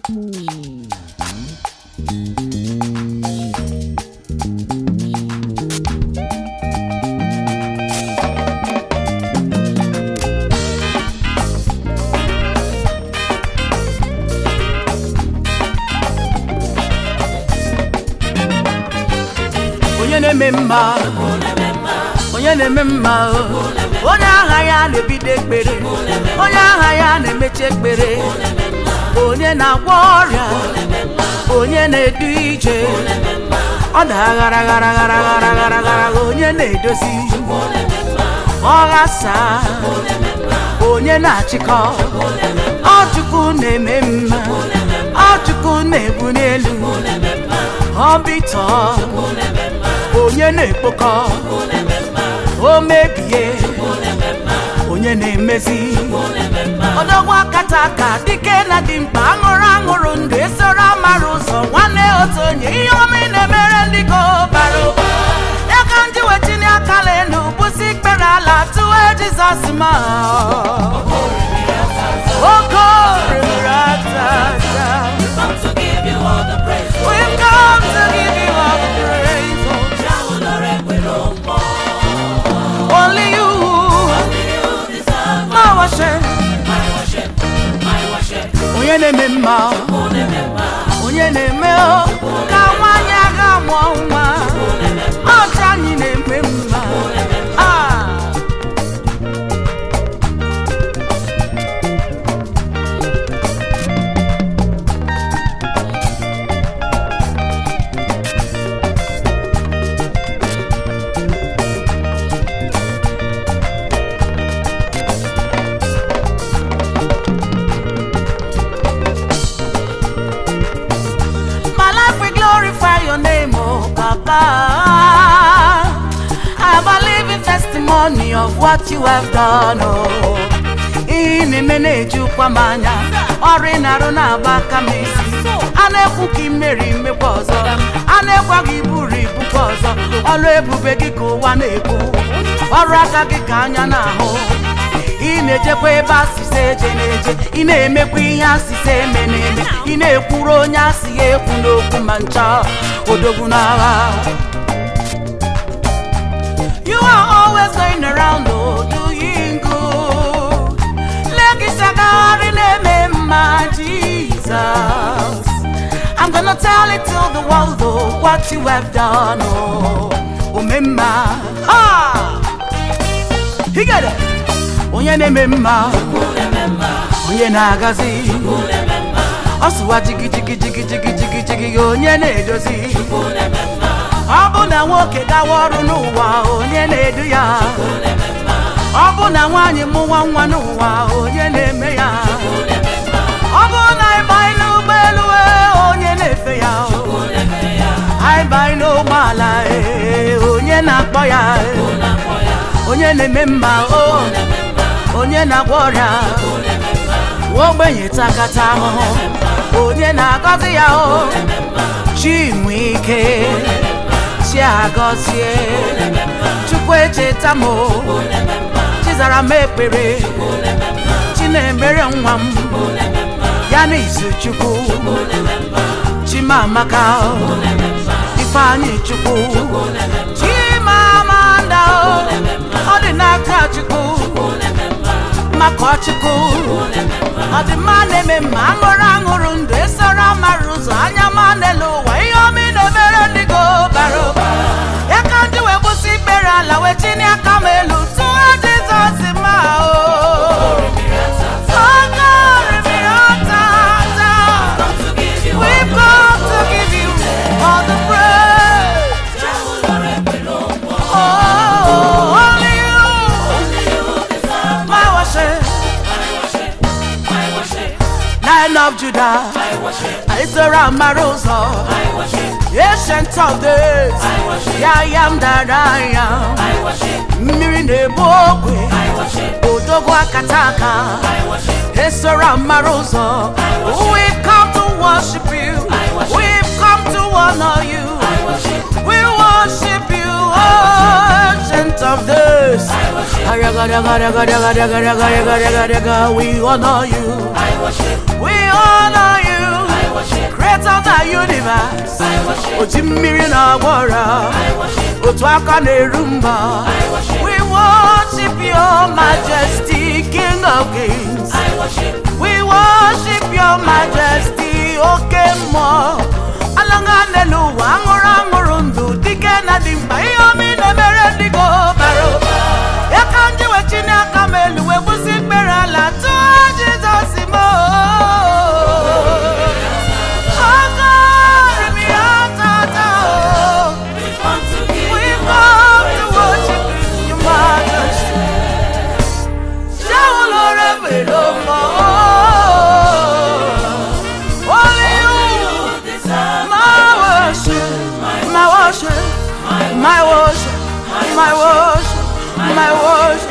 onye na-eme mma onye aha ya na-ebido ekpere onye aha ya na-emechi ekpere onye na-agwọ ọrịa onye na-edu ije ọ daghara gara onye na-edozi ọghasa onye na-achịkọ Chukwu na-eme mma Chukwu na-ebu n'elu ọbịtọ onye na-ekpokọ o mebie onye na-emezi odogwu akata aka dike na dimkpa aṅụrụ ndụ esoro amara ụzọ nwanne otu onye ihe ọma ị na-emere ndị go bara ya ka ndị wetinye aka lenu bụsi ikpere ala tụwe Jizọs ma We've come to give you all the praise. Only you deserve my worship. Onye na-eme mma, onye na-eme ka nwanyị aga mụọ nwa, ọcha anyị na-eme mma. I believe in testimony of what you have done. In a minute, you come on, or in a run about Kamisi. I never keep Mary me was I never give Buri because all Rebubeko one echo or Rakaki Kanyana. In a Jepe Bassi say, in a Mequias say, Mene, in a Puronia, see a Puno Kumancha, Odoguna. You are always going around, doing good. Like it's a God in a name, Jesus. I'm gonna tell it to the world, though, what you have done, Mema. He got it. Onye na-eme mma onye na-agazi ọsụwa jigi onye na-edozi ọ bụ na nwoke gawa ọrụ n'ụwa onye na-edu ya ọ bụ na nwaanyị mụwa nwa n'ụwa onye na-eme ya ọ bụ na ịba n'ụgbọelu onye na-efe ya ịba n'ụgbọala onye na-akpọ ya onye na-eme mma onye na-agwọ ọrịa ogbenye takata ahụhụ onye na-agọzi ya chi nwe ike chi agọzie Chukwu echeta m chi zara m ekpere chi na-emere nwa m ya na izu Chukwu chi ma amaka Ifeanyị Chukwu chi ma amanda ọ dị n'aka Chukwu maka Chukwu ọ dị mma na-eme mma aṅụrụ ndụ esoro amara ụzọ anya ma n'elu ụwa ihe ọma ị na-emere ndị go bara ya ka ndị wee kwụsị ikpere ala wee tinye aka m elu tụọ Jizọs ma we've come to give you all the praise. Only you deserve my worship. Lion of Judah, I surround my rose, ancient of days, I am that I am. Mirine Bogwe, Odogo Akataka, I surround my rose. We've come to worship you, we've come to honor you, we worship you, ancient of days. We honor you. We honor you. oji mmiri na gwara otu aka na-eru mba. We worship your majesty, King of Kings. We worship your majesty, oke mmụọ alanga n'elu ụwa aṅụrụ ndụ dike na dị mkpa ihe omi na-emere ndị go bara ụba. Ya ka ndị we Chineke m elu wee gbusi ikpere ala tụọ Jizọs imo. My worship, my worship, my worship.